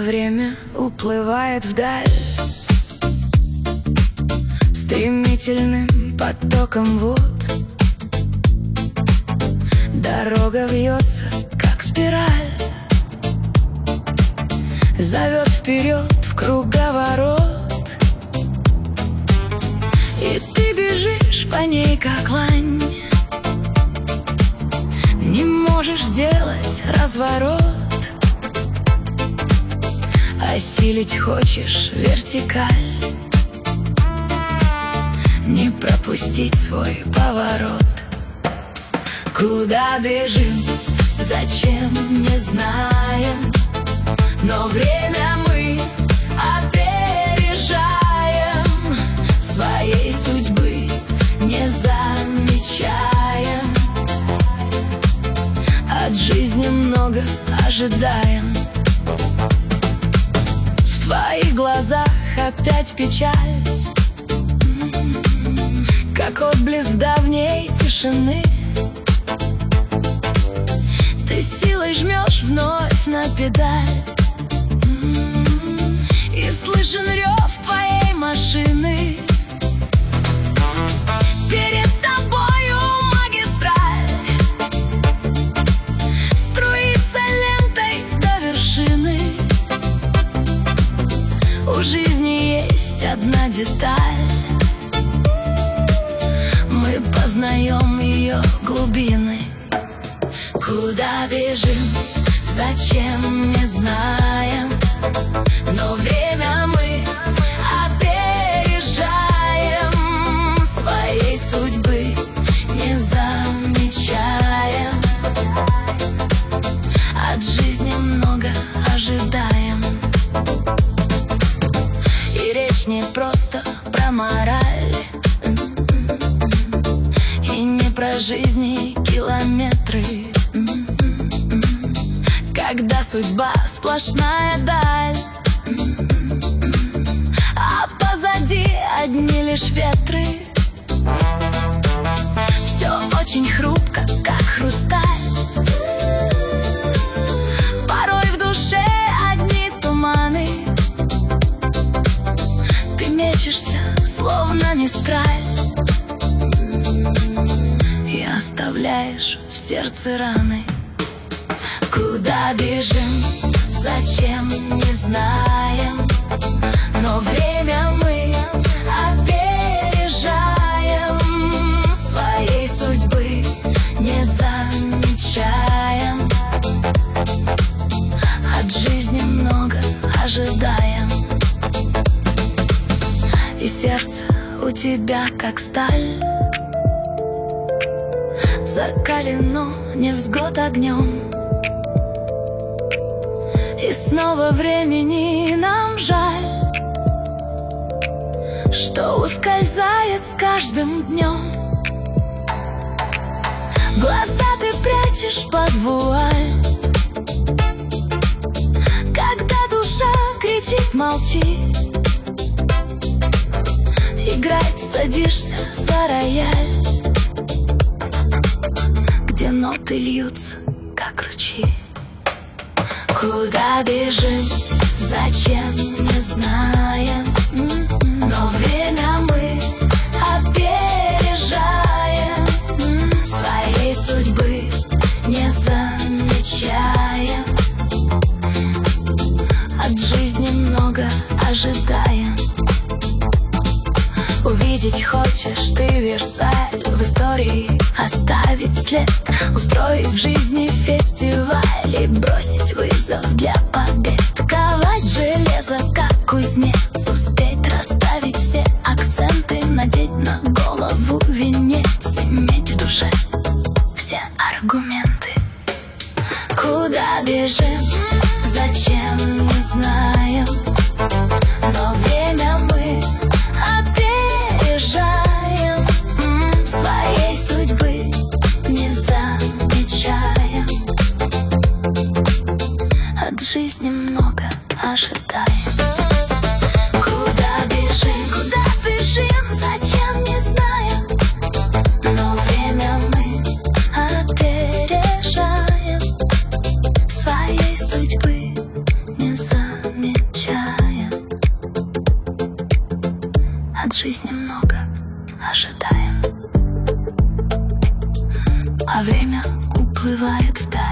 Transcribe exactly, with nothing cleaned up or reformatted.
время уплывает вдаль стремительным потоком вод. Дорога вьется, как спираль, зовет вперед в круговорот. И ты бежишь по ней, как лань, не можешь сделать разворот. Осилить хочешь вертикаль, не пропустить свой поворот. Куда бежим, зачем, не знаем, но время мы опережаем, своей судьбы не замечаем, от жизни много ожидаем. В твоих глазах опять печаль, как отблеск давней тишины. Ты силой жмешь вновь на педаль, и слышен рев твоей машины. Перед тобою магистраль струится лентой до вершины. У жизни есть одна деталь, мы познаем ее глубины. Куда бежим, зачем, не знаем, но время мы опережаем, своей судьбы не замечаем, от жизни много ожидаем. И речь не просто про мораль, и не про жизни километры, когда судьба сплошная даль, а позади одни лишь ветры. Все очень хрупко, как хрусталь, порой в душе одни туманы. Ты мечешься, словно мистраль, и оставляешь в сердце раны. Куда бежим, зачем, не знаем, но время мы опережаем, своей судьбы не замечаем, от жизни много ожидаем. И сердце у тебя как сталь, закалено невзгод огнем. И снова времени нам жаль, что ускользает с каждым днем. Глаза ты прячешь под вуаль, когда душа кричит молчи. Играть садишься за рояль, где ноты льются, как ручьи. Куда бежим, зачем, не знаем, но время мы опережаем, своей судьбы не замечаем, от жизни много ожидаем. Увидеть хочешь ты Версаль, в истории оставить след, устроить в жизни фестиваль и бросить вызов для побед. Ковать железо, как кузнец, успеть расставить все акценты, надеть на голову венец, иметь в душе все аргументы. Куда бежим, зачем, не знаем, но время мы опережаем, своей судьбы не замечаем, от жизни много ожидаем. Куда бежим, куда бежим, зачем, не знаем, но время мы от жизни много, ожидаем, а время уплывает вдаль.